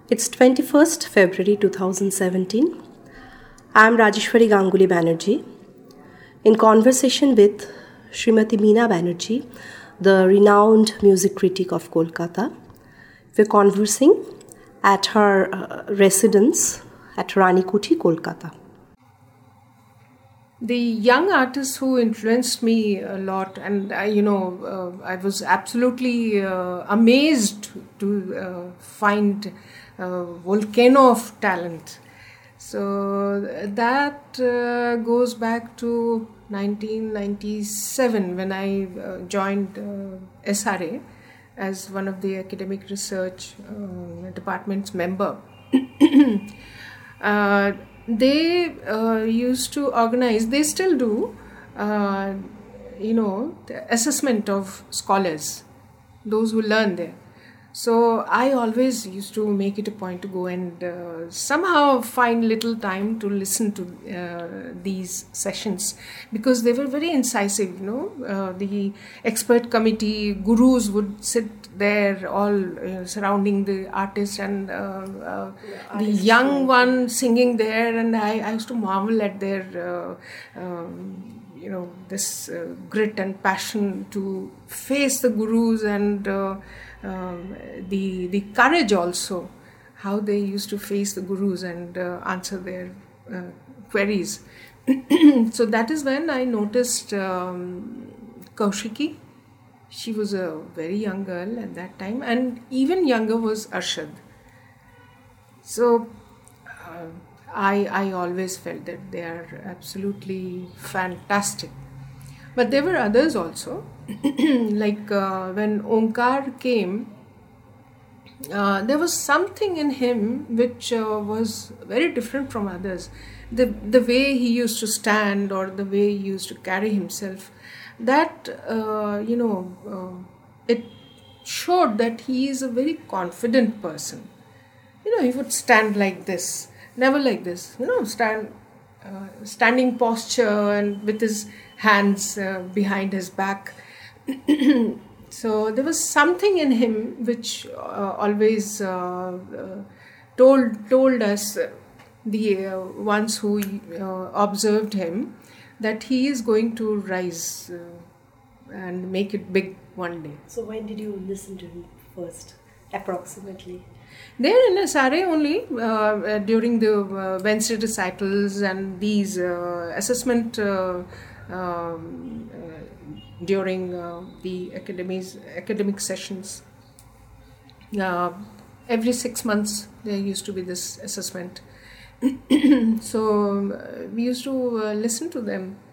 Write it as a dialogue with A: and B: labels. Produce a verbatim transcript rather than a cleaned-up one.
A: It's twenty-first February two thousand seventeen. I am Rajeshwari Ganguly Banerjee. In conversation with Srimati Meena Banerjee, the renowned music critic of Kolkata, we're conversing at her uh, residence at Ranikuti, Kolkata.
B: The young artists who influenced me a lot, and I, you know, uh, I was absolutely uh, amazed to uh, find a volcano of talent. So that uh, goes back to nineteen ninety-seven when I uh, joined uh, S R A as one of the academic research uh, department's member. uh, They uh, used to organize, they still do, uh, you know, the assessment of scholars, those who learn there. So I always used to make it a point to go and uh, somehow find little time to listen to uh, these sessions, because they were very incisive, you know. Uh, the expert committee, gurus would sit there all uh, surrounding the artist and uh, uh, the, the young one singing there, and I, I used to marvel at their uh, um, you know, this uh, grit and passion to face the gurus, and uh, um, the the courage also, how they used to face the gurus and uh, answer their uh, queries. So that is when I noticed um, Kaushiki. She was a very young girl at that time, and even younger was Arshad. So uh, I, I always felt that they are absolutely fantastic. But there were others also, like uh, when Onkar came, uh, there was something in him which uh, was very different from others. The, the way he used to stand, or the way he used to carry himself, that, uh, you know, uh, it showed that he is a very confident person. You know, he would stand like this, never like this, you know, stand, uh, standing posture and with his hands uh, behind his back. So there was something in him which uh, always uh, uh, told told us, uh, the uh, ones who uh, observed him, that he is going to rise uh, and make it big one day.
A: So when did you listen to him first, approximately?
B: There in S R A only, uh, during the uh, Wednesday recitals and these uh, assessment uh, um, uh, during uh, the academies, academic sessions. Uh, every six months there used to be this assessment. So uh, we used to uh, listen to them.